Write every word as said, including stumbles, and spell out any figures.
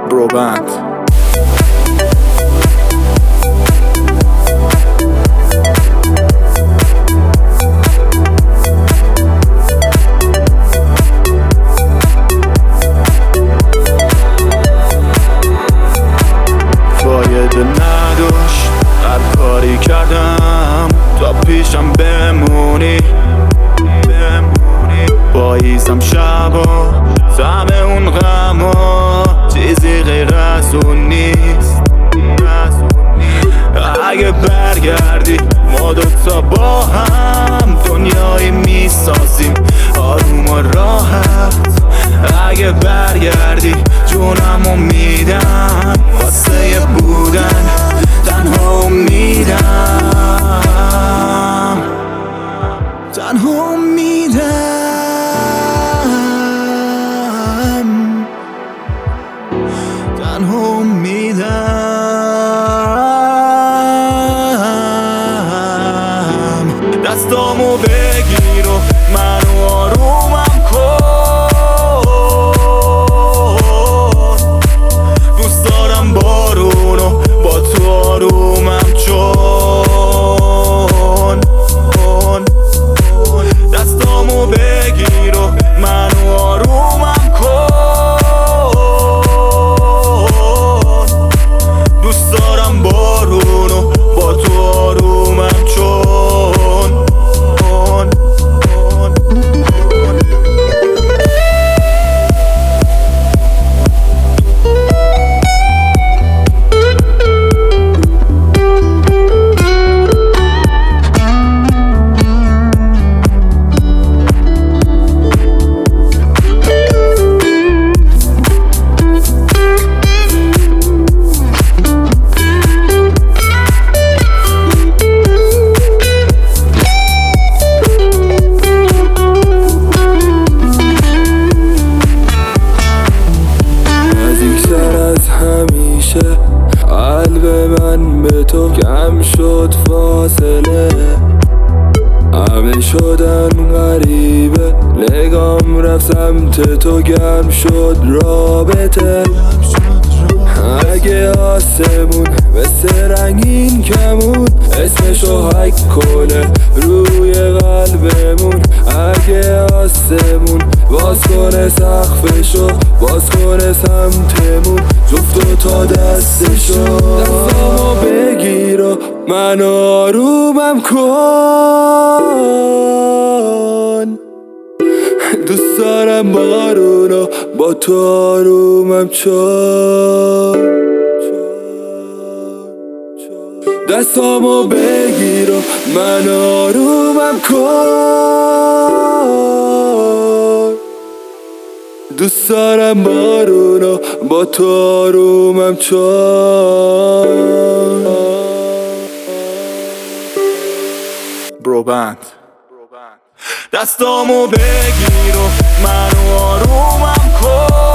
بروبند. فایده نداشت هر کاری کردم تا پیشم بمونی بمونی پاییزم شبا طعم اون غما چیزی غیر از اون نیست. اگه برگردی ما دوتا با هم دنیایی میسازیم آروم و راحت. اگه برگردی جونمو میدم واسه بودن تنها میدم تنها میدم تنها میدم دستامو بگیر و منو آرومم کن. دوست دارم بارونو با تو آرومم چون. دستامو بگیر و منو آرومم کن. دوست دارم بارونو با تو آرومم چون. همیشه قلب من به تو کم شد فاصله. همه شدن غریبه نگام رفت سمت تو گم شد رابطه. اگه آسمون مثل رنگین کمون اسمشو حک کنه روی قلبمون. اگه آسمون باز کنه سقفشو باز کنه سمتمون جفتو تا دستشو. دستامو بگیر و من آرومم کن. دوست دارم بارونو با تو آرومم چون. دستامو بگیر و من آرومم کن. دوست دارم بارونو با تو آرومم چون. بروبند. دستامو بگیر و منو آرومم کن.